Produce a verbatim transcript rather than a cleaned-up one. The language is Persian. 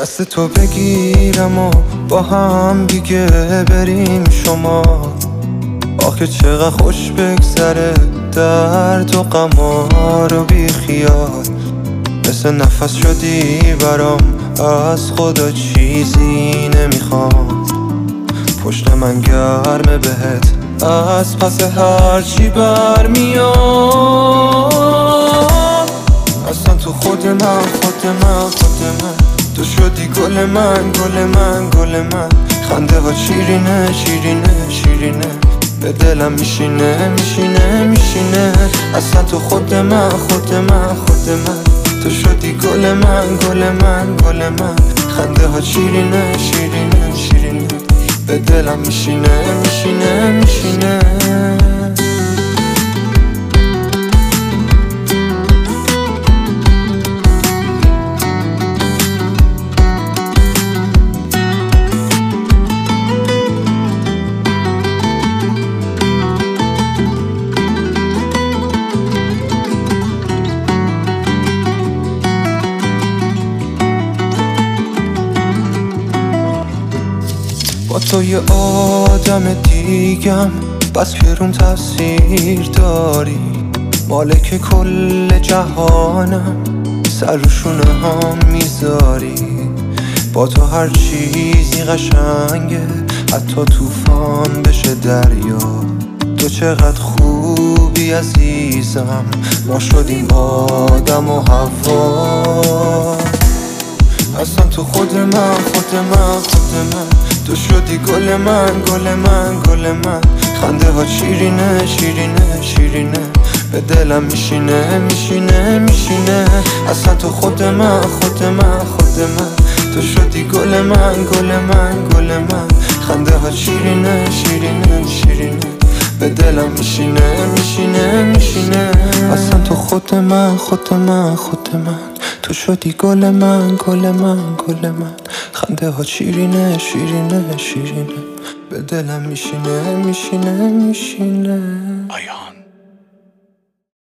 دست تو بگیرم و با هم دیگه بریم شما. آخه چقدر خوش بگذره درد و غما رو بی خیال. مثل نفس شدی برام، از خدا چیزی نمیخوام. پشت من گرمه بهت از پس هرچی برمیاد. اصلا تو خود من خود من خود من تو شدی گل من گل من گل من. خنده ها شیرینه شیرینه شیرینه به دلم میشینه میشینه میشینه. اصلا تو خود من خود من خود من تو شدی گل من گل من گل من. خنده ها شیرینه شیرینه شیرینه به دلم میشینه میشینه میشینه. با تو یه آدم دیگم، بس که روم تاثیر داری. مالک کل جهانم، سر و شونه هم میذاری. با تو هر چیزی قشنگه، حتی طوفان بشه دریا. تو چقدر خوبی عزیزم، ما شدیم آدم و هوا. اصلا تو خود من خود من خود من تو شدی گل من گل من گل من. خنده ها شیرینه شیرینه شیرینه به دلم میشینه میشینه میشینه. اصلا تو خود من خود من خود من تو شدی گل من گل من گل من. خنده ها شیرینه شیرینه شیرینه به دلم میشینه میشینه میشینه. اصلا تو خود من خود من خود من تو شدی گل من گل من گل من. خنده ها شیرینه شیرینه شیرینه به دلم میشینه میشینه میشینه. آیان